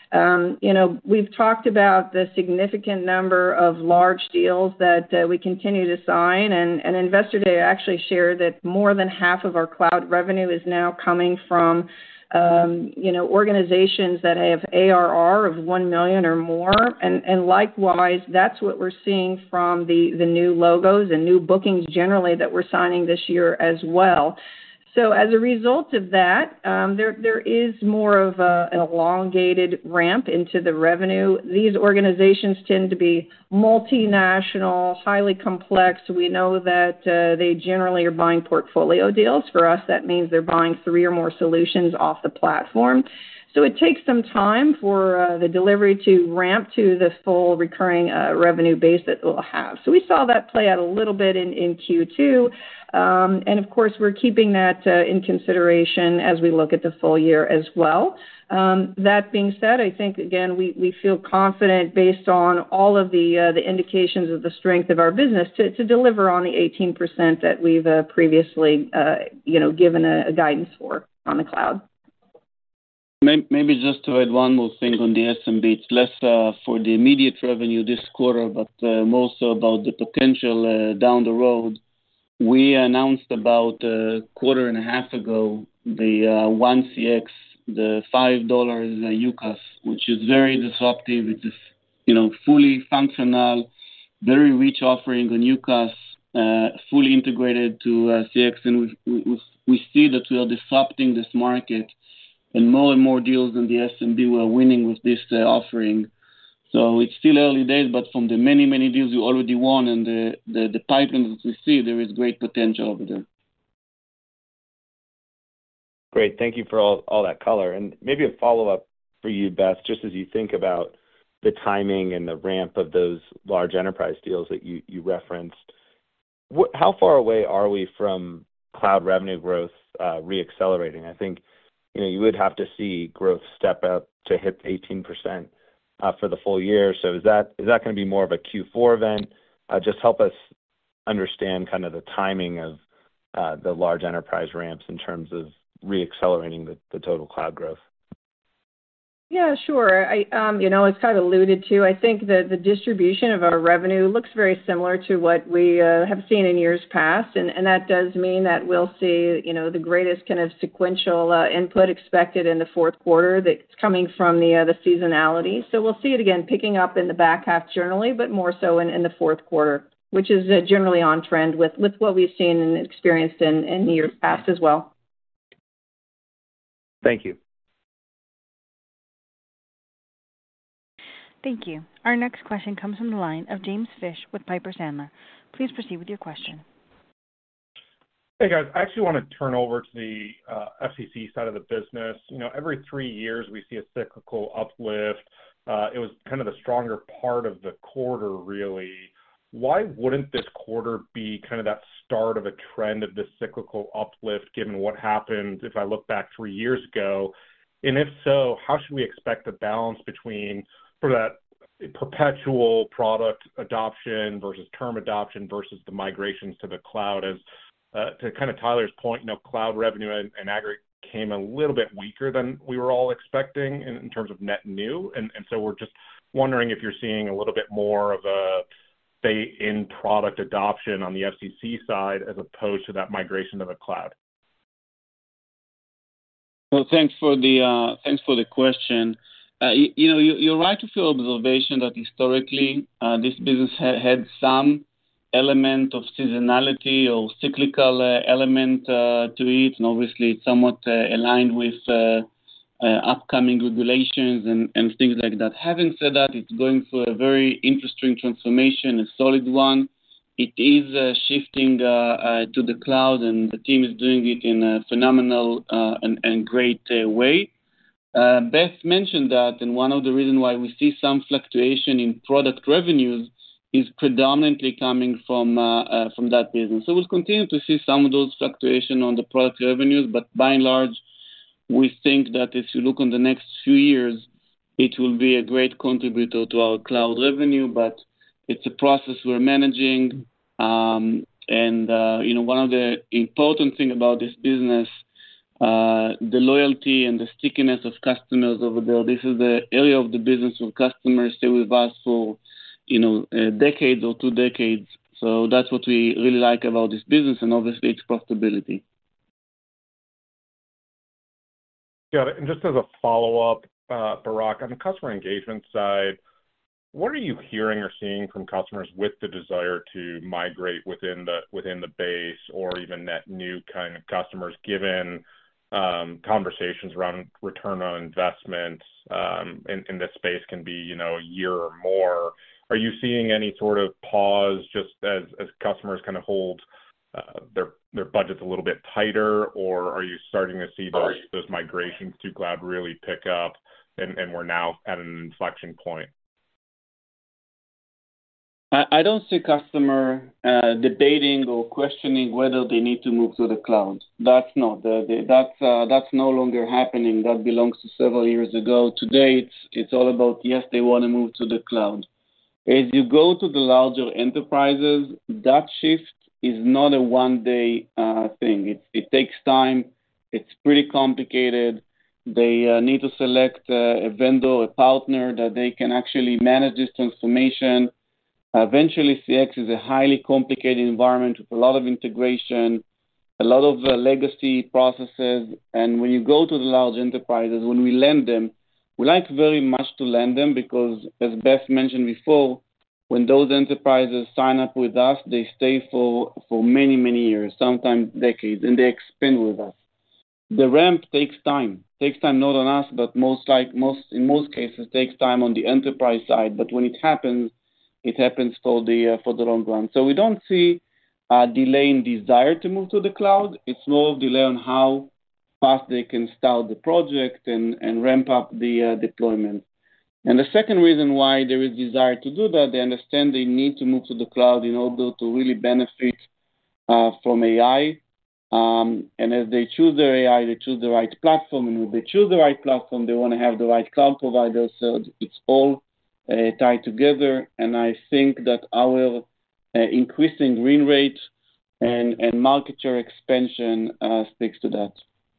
We've talked about the significant number of large deals that we continue to sign, and Investor Day actually shared that more than half of our cloud revenue is now coming from, organizations that have ARR of 1 million or more. And likewise, that's what we're seeing from the new logos and new bookings generally that we're signing this year as well. So as a result of that, there is more of an elongated ramp into the revenue. These organizations tend to be multinational, highly complex. We know that they generally are buying portfolio deals. For us, that means they're buying 3 or more solutions off the platform. So it takes some time for the delivery to ramp to the full recurring revenue base that we'll have. So we saw that play out a little bit in Q2. And of course, we're keeping that in consideration as we look at the full year as well. That being said, I think, again, we feel confident based on all of the indications of the strength of our business to deliver on the 18% that we've previously, given a guidance for on the cloud. Maybe just to add one more thing on the SMB, it's less for the immediate revenue this quarter, but more so about the potential down the road. We announced about a quarter and a half ago the 1CX, the $5 UCaaS, which is very disruptive. It's fully functional, very rich offering on UCaaS, fully integrated to CX, and we see that we are disrupting this market. And more deals in the SMB we're winning with this offering. So it's still early days, but from the many deals we already won and the pipeline that we see, there is great potential over there. Great. Thank you for all that color. And maybe a follow-up for you, Beth, just as you think about the timing and the ramp of those large enterprise deals that you referenced, how far away are we from cloud revenue growth reaccelerating? I think you would have to see growth step up to hit 18% for the full year. So is that going to be more of a Q4 event? Just help us understand kind of the timing of the large enterprise ramps in terms of reaccelerating the total cloud growth. Yeah, sure. It's kind of alluded to. I think that the distribution of our revenue looks very similar to what we have seen in years past, and that does mean that we'll see, the greatest kind of sequential input expected in the fourth quarter that's coming from the seasonality. So we'll see it again picking up in the back half generally, but more so in the fourth quarter, which is generally on trend with what we've seen and experienced in years past as well. Thank you. Thank you. Our next question comes from the line of James Fish with Piper Sandler. Please proceed with your question. Hey, guys. I actually want to turn over to the FCC side of the business. Every 3 years we see a cyclical uplift. It was kind of the stronger part of the quarter, really. Why wouldn't this quarter be kind of that start of a trend of this cyclical uplift, given what happened if I look back 3 years ago? And if so, how should we expect the balance between for that perpetual product adoption versus term adoption versus the migrations to the cloud? As to kind of Tyler's point, cloud revenue and aggregate came a little bit weaker than we were all expecting in terms of net new. And so we're just wondering if you're seeing a little bit more of a stay in product adoption on the FCC side as opposed to that migration to the cloud. Well, thanks for the question. You're right with your observation that historically, this business had some element of seasonality or cyclical element to it, and obviously it's somewhat aligned with upcoming regulations and things like that. Having said that, it's going through a very interesting transformation, a solid one. It is shifting to the cloud, and the team is doing it in a phenomenal and great way. Beth mentioned that, and one of the reasons why we see some fluctuation in product revenues is predominantly coming from that business. So we'll continue to see some of those fluctuations on the product revenues, but by and large, we think that if you look on the next few years, it will be a great contributor to our cloud revenue, but it's a process we're managing. One of the important thing about this business, the loyalty and the stickiness of customers over there. This is the area of the business where customers stay with us for, decades or 2 decades. So that's what we really like about this business, and obviously its profitability. Got it. And just as a follow-up, Barak, on the customer engagement side, what are you hearing or seeing from customers with the desire to migrate within the base or even net new kind of customers, given conversations around return on investment in this space can be, a year or more? Are you seeing any sort of pause just as customers kind of hold their budgets a little bit tighter, or are you starting to see those migrations to cloud really pick up and we're now at an inflection point? I don't see customer debating or questioning whether they need to move to the cloud. That's not. That's no longer happening. That belongs to several years ago. Today, it's all about, yes, they want to move to the cloud. As you go to the larger enterprises, that shift is not a one-day thing. It takes time. It's pretty complicated. They need to select a vendor, a partner that they can actually manage this transformation. Eventually, CX is a highly complicated environment with a lot of integration, a lot of legacy processes. And when you go to the large enterprises, when we land them, we like very much to land them because, as Beth mentioned before, when those enterprises sign up with us, they stay for many, many years, sometimes decades, and they expand with us. The ramp takes time. Takes time not on us, but in most cases, takes time on the enterprise side. But when it happens for the long run. So we don't see a delay in desire to move to the cloud. It's more of delay on how fast they can start the project and ramp up the deployment. And the second reason why there is desire to do that, they understand they need to move to the cloud in order to really benefit from AI. And as they choose their AI, they choose the right platform. And when they choose the right platform, they want to have the right cloud provider. So it's all tied together, and I think that our increasing win rate and market share expansion speaks to that.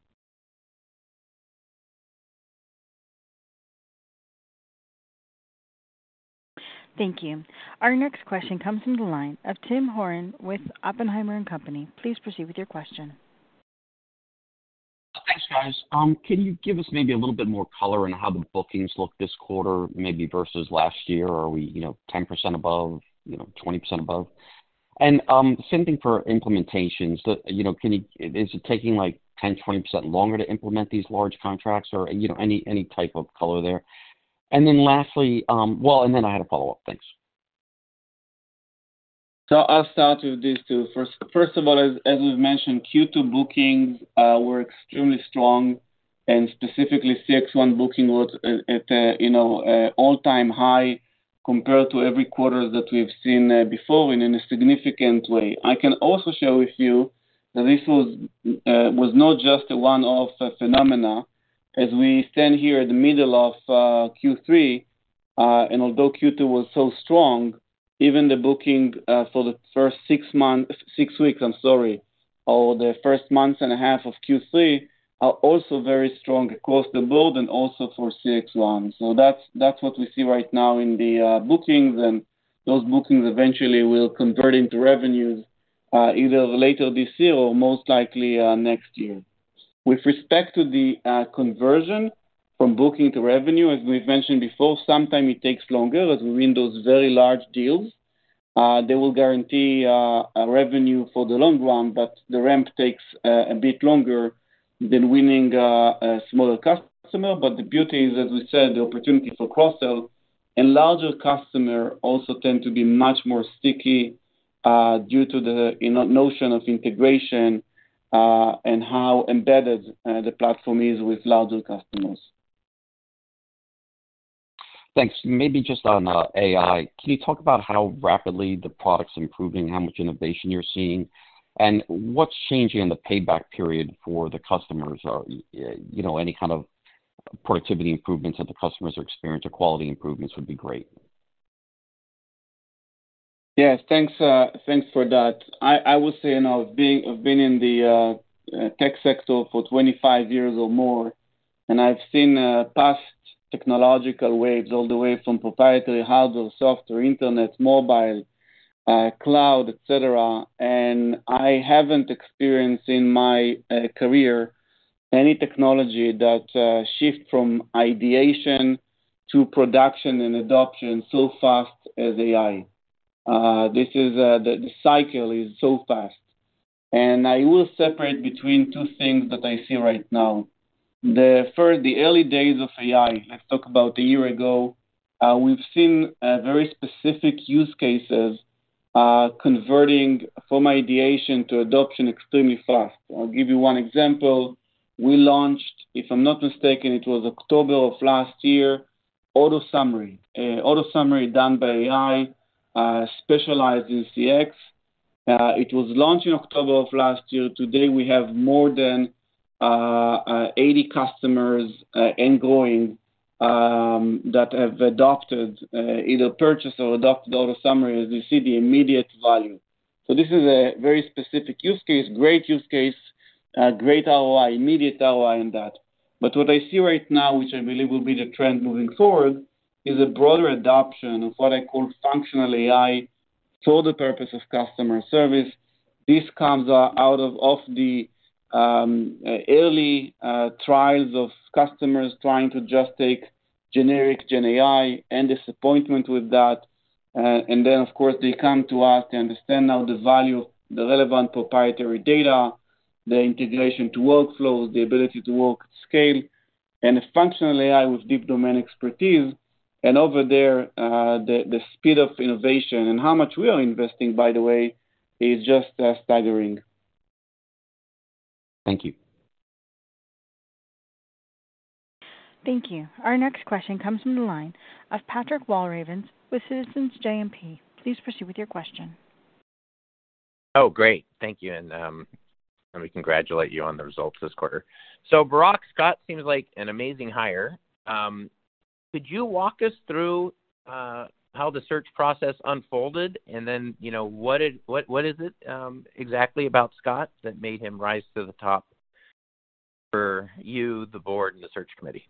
Thank you. Our next question comes from the line of Tim Horan with Oppenheimer & Company. Please proceed with your question. Thanks, guys. Can you give us maybe a little bit more color on how the bookings look this quarter, maybe versus last year? Are we, 10% above, 20% above? And same thing for implementations. Is it taking like 10, 20% longer to implement these large contracts, or any type of color there? And then lastly, and then I had a follow-up. Thanks. So I'll start with these two. First of all, as we've mentioned, Q2 bookings were extremely strong, and specifically CXone booking was at all-time high compared to every quarter that we've seen before and in a significant way. I can also share with you that this was not just a one-off phenomena. As we stand here at the middle of Q3, and although Q2 was so strong, even the booking for the first 6 weeks, or the first month and a half of Q3 are also very strong across the board and also for CXone. So that's what we see right now in the bookings, and those bookings eventually will convert into revenues either later this year or most likely next year. With respect to the conversion from booking to revenue, as we've mentioned before, sometimes it takes longer as we win those very large deals. They will guarantee a revenue for the long run, but the ramp takes a bit longer than winning a smaller customer. But the beauty is, as we said, the opportunity for cross-sell and larger customer also tend to be much more sticky due to the notion of integration and how embedded the platform is with larger customers. Thanks. Maybe just on AI, can you talk about how rapidly the product's improving, how much innovation you're seeing, and what's changing in the payback period for the customers? Or, any kind of productivity improvements that the customers are experiencing, or quality improvements would be great. Yes, thanks for that. I would say, I've been in the tech sector for 25 years or more, and I've seen past technological waves all the way from proprietary hardware, software, internet, mobile, cloud, etc. And I haven't experienced in my career any technology that shift from ideation to production and adoption so fast as AI. This is the cycle is so fast. And I will separate between two things that I see right now. The early days of AI, let's talk about a year ago, we've seen very specific use cases converting from ideation to adoption extremely fast. I'll give you one example. We launched, if I'm not mistaken, it was October of last year, Auto Summary done by AI, specialized in CX. It was launched in October of last year. Today we have more than 80 customers and growing that have adopted, either purchased or adopted Auto Summary, as you see the immediate value. So this is a very specific use case, great use case, great ROI, immediate ROI in that. But what I see right now, which I believe will be the trend moving forward, is a broader adoption of what I call functional AI for the purpose of customer service. This comes out of the early trials of customers trying to just take generic Gen AI and disappointment with that. And then, of course, they come to us to understand now the value of the relevant proprietary data, the integration to workflows, the ability to work at scale, and a functional AI with deep domain expertise. And over there, the speed of innovation and how much we are investing, by the way, is just staggering. Thank you. Thank you. Our next question comes from the line of Patrick Walravens with Citizens JMP. Please proceed with your question. Oh, great. Thank you. And let me congratulate you on the results this quarter. So Barak Scott seems like an amazing hire. Could you walk us through how the search process unfolded? And then, what is it exactly about Scott that made him rise to the top for you, the board, and the search committee?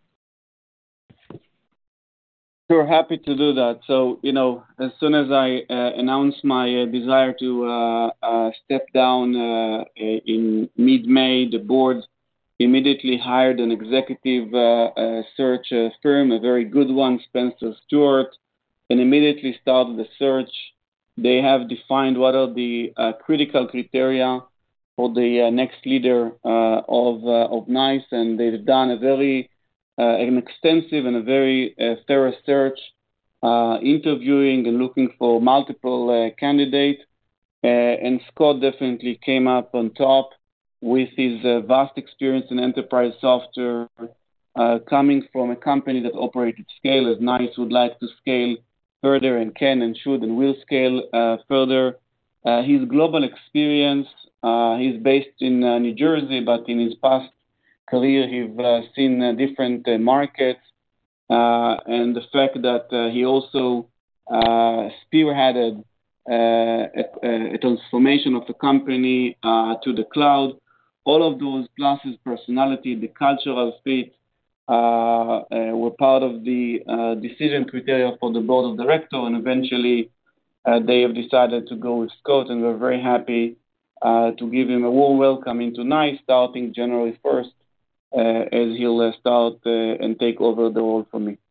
Sure, happy to do that. So, as soon as I announced my desire to step down in mid-May, the board immediately hired an executive search firm, a very good one, Spencer Stuart, and immediately started the search. They have defined what are the critical criteria for the next leader of NICE, and they've done an extensive and a very thorough search, interviewing and looking for multiple candidates. And Scott definitely came up on top with his vast experience in enterprise software, coming from a company that operated scale, as NICE would like to scale further and can and should and will scale further. His global experience, he's based in New Jersey, but in his past career, he's seen different markets, and the fact that he also spearheaded a transformation of the company to the cloud. All of those, plus his personality, the cultural fit, were part of the decision criteria for the board of directors, and eventually they have decided to go with Scott, and we're very happy to give him a warm welcome into NICE starting January 1st. as he'll start and take over the role from me.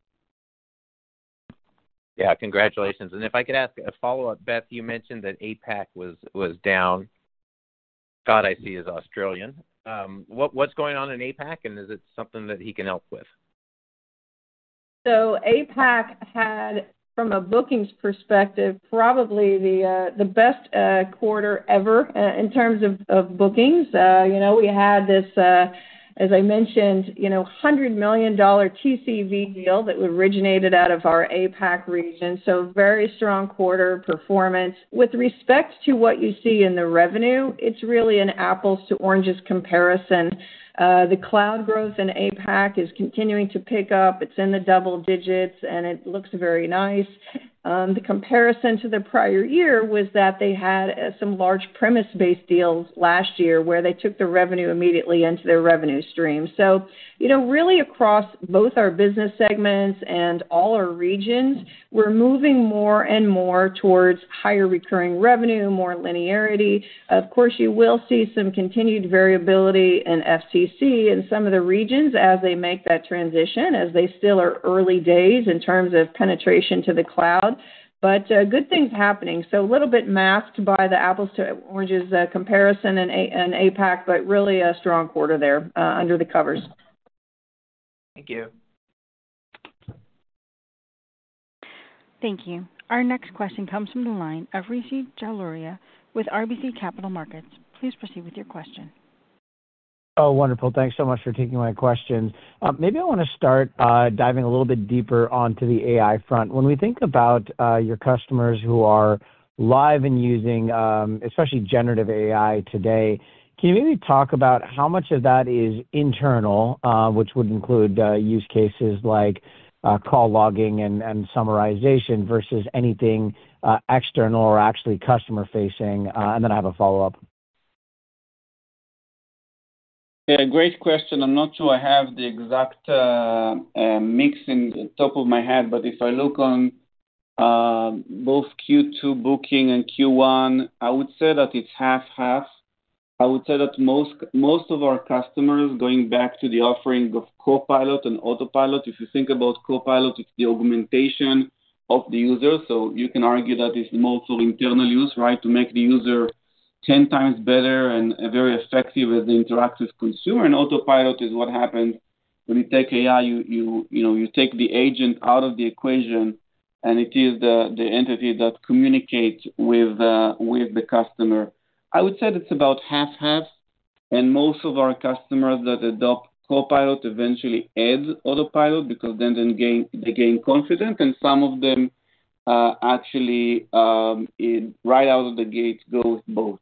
Yeah, congratulations. And if I could ask a follow-up, Beth, you mentioned that APAC was down. Scott, I see, is Australian. What's going on in APAC, and is it something that he can help with? So APAC had, from a bookings perspective, probably the best quarter ever in terms of bookings. We had this, as I mentioned, $100 million TCV deal that originated out of our APAC region. So very strong quarter performance. With respect to what you see in the revenue, it's really an apples to oranges comparison. The cloud growth in APAC is continuing to pick up. It's in the double digits, and it looks very nice. The comparison to the prior year was that they had some large premise-based deals last year where they took the revenue immediately into their revenue stream. So, really across both our business segments and all our regions, we're moving more and more towards higher recurring revenue, more linearity. Of course, you will see some continued variability in FCC in some of the regions as they make that transition, as they still are early days in terms of penetration to the cloud. But good things happening. So a little bit masked by the apples to oranges comparison in APAC, but really a strong quarter there under the covers. Thank you. Thank you. Our next question comes from the line of Rishi Jaluria with RBC Capital Markets. Please proceed with your question. Oh, wonderful. Thanks so much for taking my questions. Maybe I want to start diving a little bit deeper onto the AI front. When we think about your customers who are live and using, especially generative AI today, can you maybe talk about how much of that is internal, which would include use cases like call logging and summarization versus anything external or actually customer-facing? And then I have a follow-up. Yeah, great question. I'm not sure I have the exact mix in the top of my head, but if I look on both Q2 booking and Q1, I would say that it's half-half. I would say that most of our customers, going back to the offering of Copilot and Autopilot, if you think about Copilot, it's the augmentation of the user. So you can argue that it's more for internal use, right, to make the user 10 times better and very effective as they interact with consumer. And Autopilot is what happens when you take AI, you take the agent out of the equation, and it is the entity that communicates with the customer. I would say it's about half-half, and most of our customers that adopt Copilot eventually add Autopilot because then they gain confidence, and some of them actually right out of the gate go with both.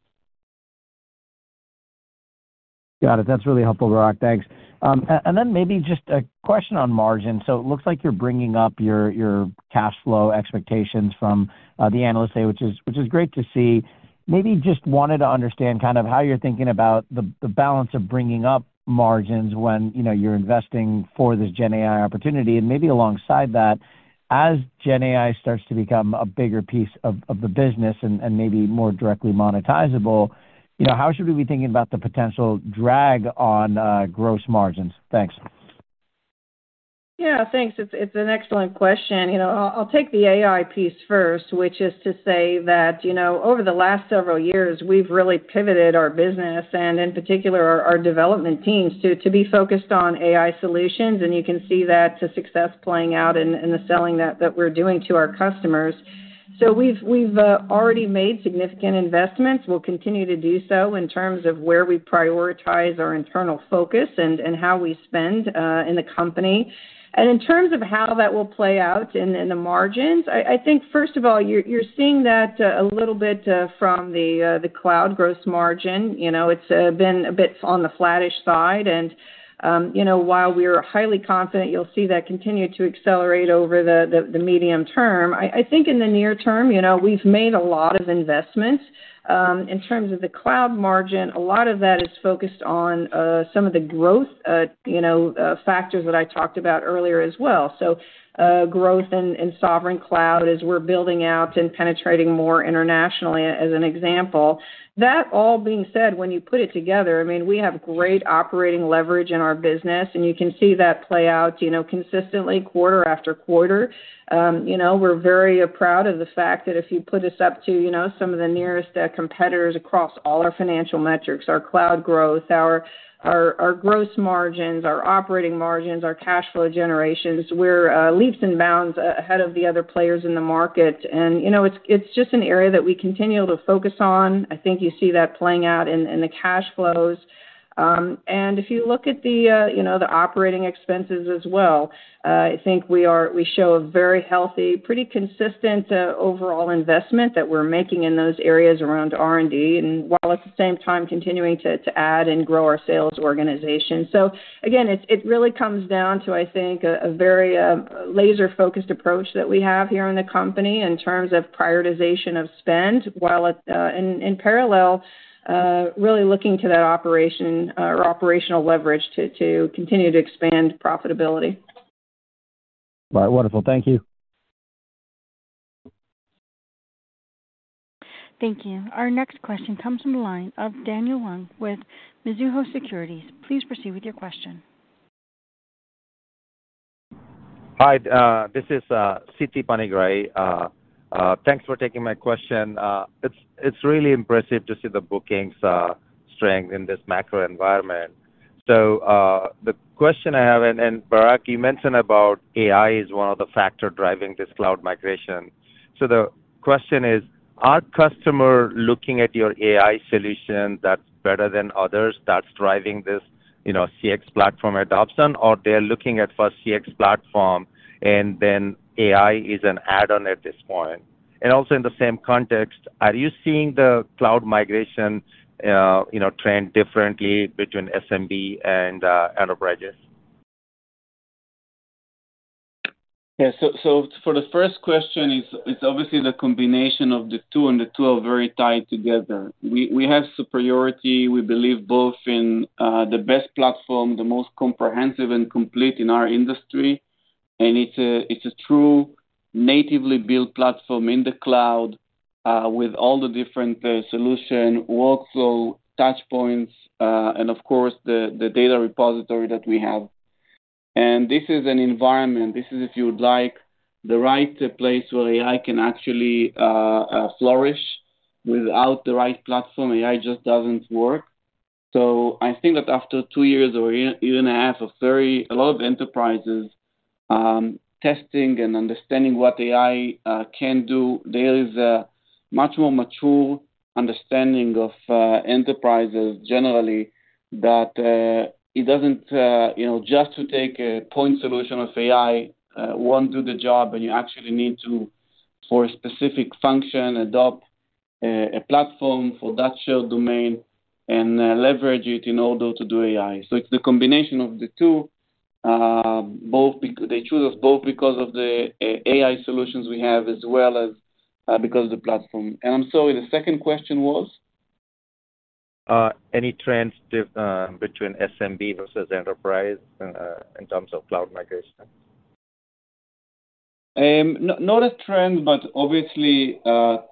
Got it. That's really helpful, Barak. Thanks. And then maybe just a question on margin. So it looks like you're bringing up your cash flow expectations from the Analyst Day, which is great to see. Maybe just wanted to understand kind of how you're thinking about the balance of bringing up margins when you're investing for this Gen AI opportunity, and maybe alongside that, as Gen AI starts to become a bigger piece of the business and maybe more directly monetizable. How should we be thinking about the potential drag on gross margins? Thanks. Yeah, thanks. It's an excellent question. I'll take the AI piece first, which is to say that, over the last several years, we've really pivoted our business and in particular our development teams to be focused on AI solutions. And you can see that success playing out in the selling that we're doing to our customers. So we've already made significant investments. We'll continue to do so in terms of where we prioritize our internal focus and how we spend in the company. And in terms of how that will play out in the margins, I think, first of all, you're seeing that a little bit from the cloud gross margin. It's been a bit on the flattish side. And while we're highly confident you'll see that continue to accelerate over the medium term, I think in the near term, we've made a lot of investments In terms of the cloud margin, a lot of that is focused on some of the growth, factors that I talked about earlier as well. So growth in sovereign cloud as we're building out and penetrating more internationally, as an example. That all being said, when you put it together, I mean, we have great operating leverage in our business, and you can see that play out, consistently quarter after quarter. We're very proud of the fact that if you put us up to, some of the nearest competitors across all our financial metrics, our cloud growth, our gross margins, our operating margins, our cash flow generations, we're leaps and bounds ahead of the other players in the market. And, it's just an area that we continue to focus on. I think you see that playing out in the cash flows. And if you look at the operating expenses as well, I think we show a very healthy, pretty consistent overall investment that we're making in those areas around R&D, and while at the same time continuing to add and grow our sales organization. So again, it really comes down to, I think, a very laser-focused approach that we have here in the company in terms of prioritization of spend, while in parallel, really looking to that operational leverage to continue to expand profitability. All right, wonderful. Thank you. Thank you. Our next question comes from the line of Daniel Wang with Mizuho Securities. Please proceed with your question. Hi, this is Siti Panigrahi. Thanks for taking my question. It's really impressive to see the bookings strength in this macro environment. So the question I have, and Barak, you mentioned about AI is one of the factors driving this cloud migration. So the question is, are customers looking at your AI solution that's better than others that's driving this, CX platform adoption, or they're looking at first CX platform and then AI is an add-on at this point? And also in the same context, are you seeing the cloud migration, trend differently between SMB and enterprises? Yeah, so for the first question, it's obviously the combination of the two, and the two are very tied together. We have superiority, we believe, both in the best platform, the most comprehensive and complete in our industry, and it's a true natively built platform in the cloud with all the different solution, workflow, touch points, and of course the data repository that we have. And this is an environment, this is, if you would like, the right place where AI can actually flourish. Without the right platform, AI just doesn't work. So I think that after 2 years or a year and a half of a lot of enterprises testing and understanding what AI can do, there is a much more mature understanding of enterprises generally that it doesn't, just to take a point solution of AI won't do the job, and you actually need to, for a specific function, adopt a platform for that shared domain and leverage it in order to do AI. So it's the combination of the two. They choose us both because of the AI solutions we have, as well as because of the platform. And I'm sorry, the second question was? Any trends between SMB versus enterprise in terms of cloud migration? Not a trend, but obviously, cloud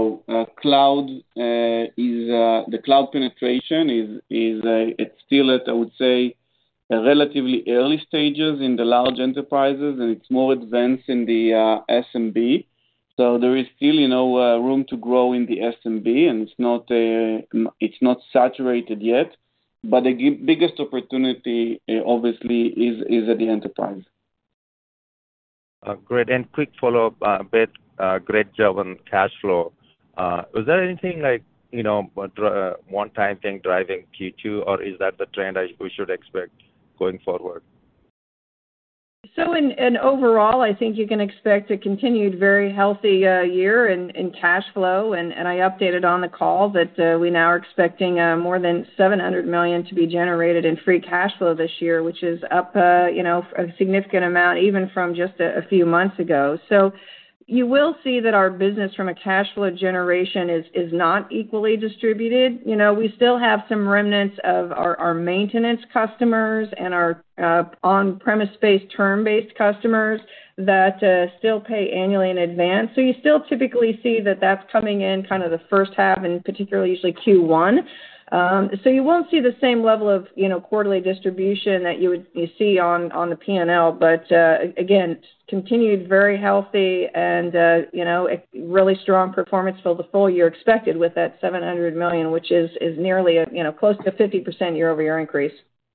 the cloud penetration is it's still at, I would say, a relatively early stages in the large enterprises, and it's more advanced in the SMB. So there is still, room to grow in the SMB, and it's not saturated yet. But the biggest opportunity, obviously, is at the enterprise. Great. And quick follow-up, Beth, great job on cash flow. Was there anything like, one-time thing driving Q2, or is that the trend we should expect going forward? So in overall, I think you can expect a continued very healthy year in cash flow, and I updated on the call that we now are expecting more than $700 million to be generated in free cash flow this year, which is up a significant amount even from just a few months ago. So you will see that our business from a cash flow generation is not equally distributed. We still have some remnants of our maintenance customers and our on-premise-based term-based customers that still pay annually in advance. So you still typically see that that's coming in kind of the first half, and particularly usually Q1. So you won't see the same level of quarterly distribution that you see on the P&L, but again, continued very healthy and really strong performance for the full year expected with that $700 million, which is nearly close to 50% year-over-year increase.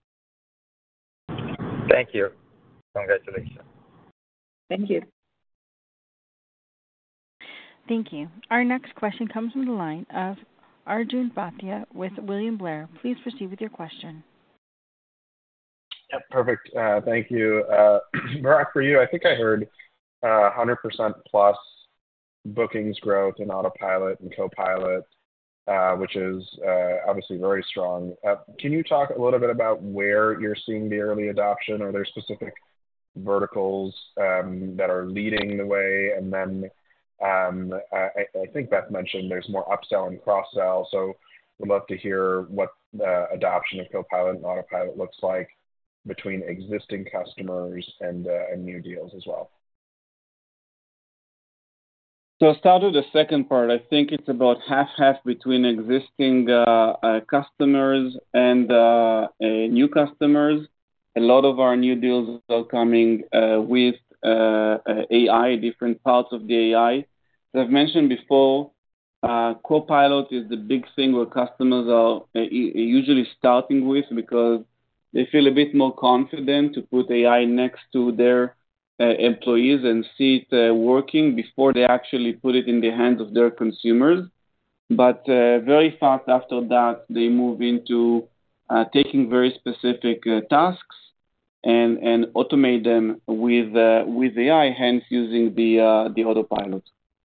Thank you. Congratulations. Thank you. Thank you. Our next question comes from the line of Arjun Bhatia with William Blair. Please proceed with your question. Yep, perfect. Thank you. Barak, for you, I think I heard 100% plus bookings growth in Autopilot and Copilot, which is obviously very strong. Can you talk a little bit about where you're seeing the early adoption? Are there specific verticals that are leading the way? And then I think Beth mentioned there's more upsell and cross-sell, so we'd love to hear what the adoption of Copilot and Autopilot looks like between existing customers and new deals as well. So I'll start with the second part. I think it's about half-half between existing customers and new customers. A lot of our new deals are coming with AI, different parts of the AI. As I've mentioned before, Copilot is the big thing where customers are usually starting with because they feel a bit more confident to put AI next to their employees and see it working before they actually put it in the hands of their consumers. But very fast after that, they move into taking very specific tasks and automate them with AI, hence using the Autopilot.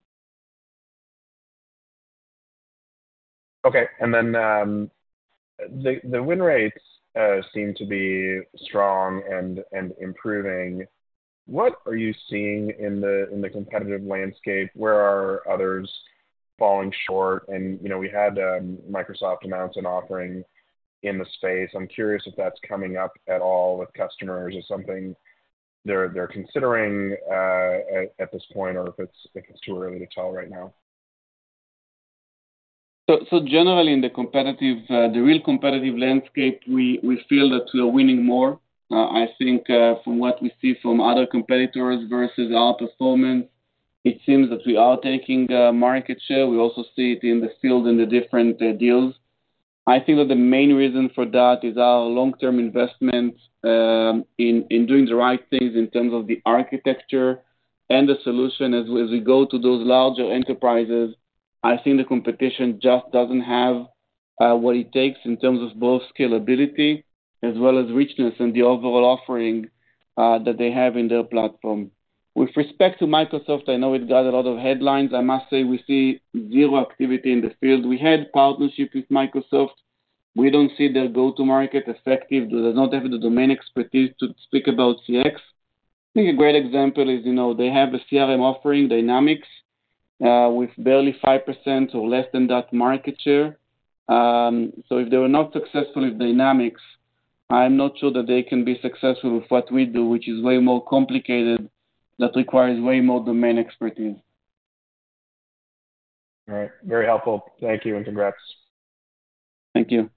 Okay, and then the win rates seem to be strong and improving. What are you seeing in the competitive landscape? Where are others falling short? And we had Microsoft announce an offering in the space. I'm curious if that's coming up at all with customers or something they're considering at this point, or if it's too early to tell right now. So generally in the real competitive landscape, we feel that we are winning more. I think from what we see from other competitors versus our performance, it seems that we are taking market share. We also see it in the field in the different deals. I think that the main reason for that is our long-term investment in doing the right things in terms of the architecture and the solution as we go to those larger enterprises. I think the competition just doesn't have what it takes in terms of both scalability as well as richness and the overall offering that they have in their platform. With respect to Microsoft, I know it got a lot of headlines. I must say we see zero activity in the field. We had partnership with Microsoft. We don't see their go-to-market effective. They do not have the domain expertise to speak about CX. I think a great example is, they have a CRM offering, Dynamics, with barely 5% or less than that market share. So if they were not successful with Dynamics, I'm not sure that they can be successful with what we do, which is way more complicated, that requires way more domain expertise. All right. Very helpful. Thank you, and congrats. Thank you.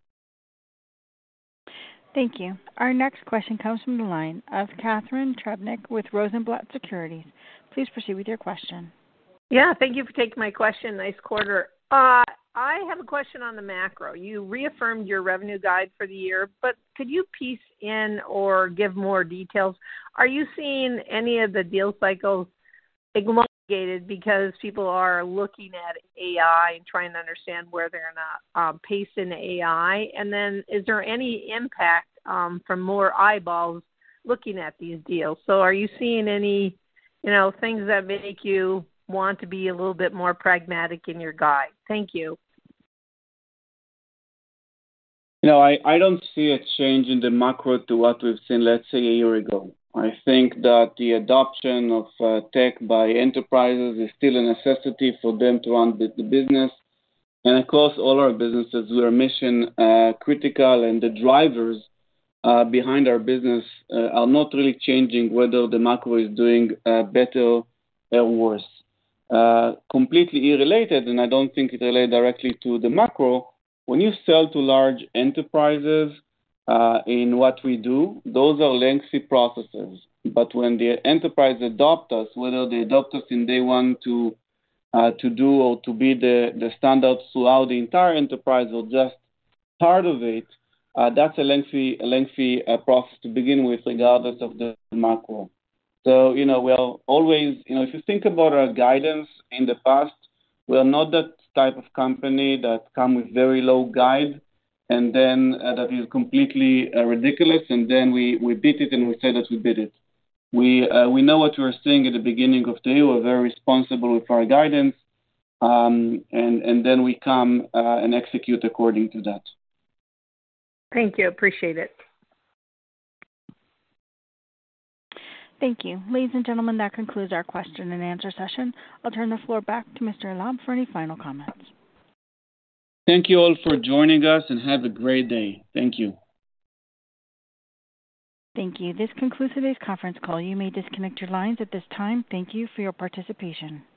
Thank you. Our next question comes from the line of Catharine Trebnick with Rosenblatt Securities. Please proceed with your question. Yeah, thank you for taking my question. Nice quarter. I have a question on the macro. You reaffirmed your revenue guide for the year, but could you piece in or give more details? Are you seeing any of the deal cycles elongated because people are looking at AI and trying to understand where they're not paced in AI? And then is there any impact from more eyeballs looking at these deals? So are you seeing any, things that make you want to be a little bit more pragmatic in your guide? Thank you. I don't see a change in the macro to what we've seen, let's say, a year ago. I think that the adoption of tech by enterprises is still a necessity for them to run the business. And across all our businesses, we are mission critical, and the drivers behind our business are not really changing whether the macro is doing better or worse. Completely irrelated, and I don't think it relates directly to the macro, when you sell to large enterprises in what we do, those are lengthy processes. But when the enterprise adopt us, whether they adopt us in day one to do or to be the standard throughout the entire enterprise or just part of it, that's a lengthy process to begin with, regardless of the macro. So, we're always, if you think about our guidance in the past, we're not that type of company that come with very low guide and then that is completely ridiculous, and then we beat it and we say that we beat it. We know what we were saying at the beginning of the year. We're very responsible with our guidance, and then we come and execute according to that. Thank you. Appreciate it. Thank you. Ladies and gentlemen, that concludes our question and answer session. I'll turn the floor back to Mr. Eilam for any final comments. Thank you all for joining us, and have a great day. Thank you. Thank you. This concludes today's conference call. You may disconnect your lines at this time. Thank you for your participation.